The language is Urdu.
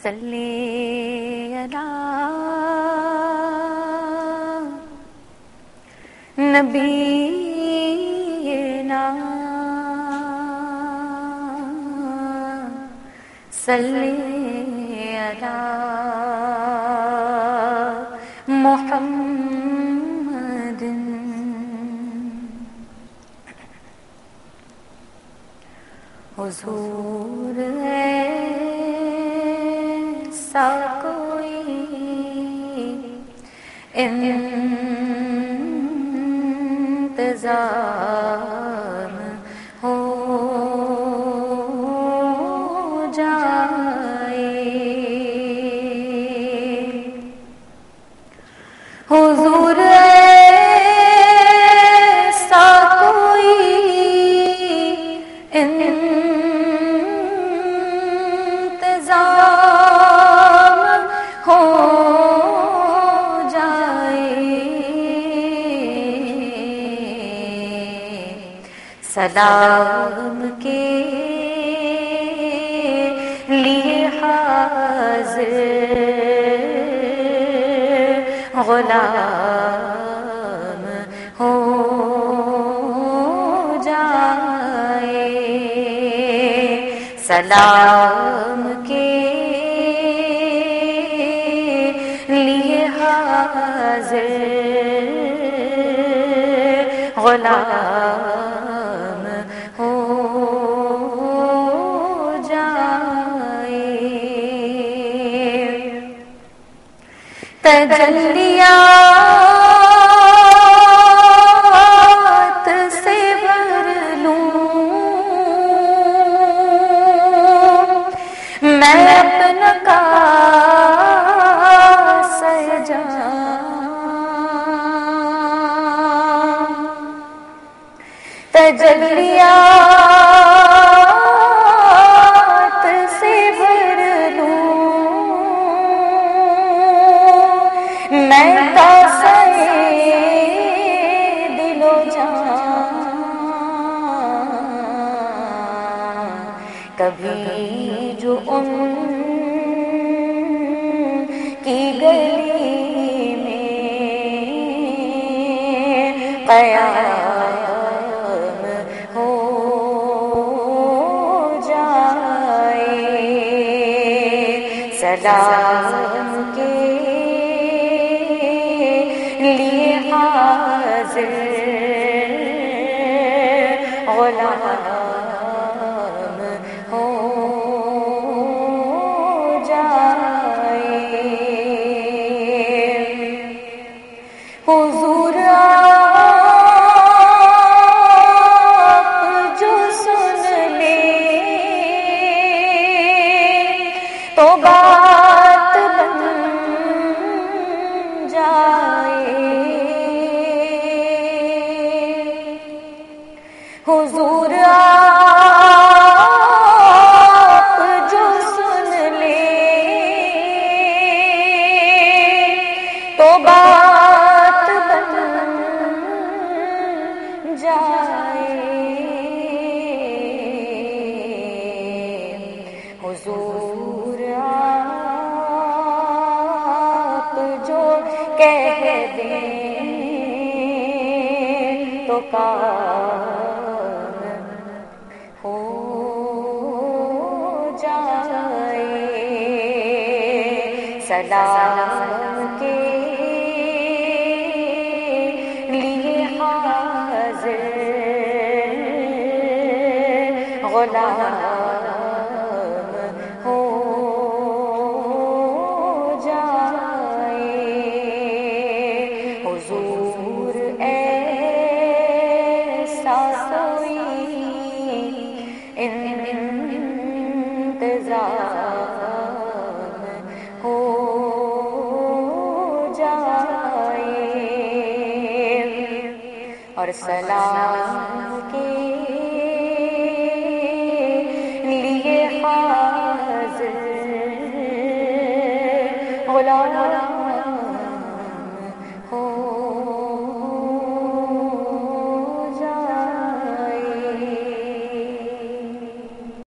صلی علی نبینا صلی علی محمد حضور ایسا کوئی انتظام ہو جائے حضور ایسا کوئی انتظام ہو سلام کے لیے حاضر غلام ہو جائے سلام کے لیے حاضر غلام ہو جائے تجلیات سے بھر لوں میں اپنا کاسہ جام تجلیات سے بھر لوں میں کاسہ دل و جان کبھی جو ان کی گلی میں قیام ہو جائے سلام کے لیے حاضر غلام ہو جائے حضور آپ جو سن لے تو بات بن جائے حضور آپ جو سن لے تو بات بن جائے حضور آپ جو کہہ دیں تو کام ہو جائے سلام کے لیے حاضر غلام ہو جائے حضور ایسا کوئی انتظام ہو جائے اور سلام کے لیے حاضر غلام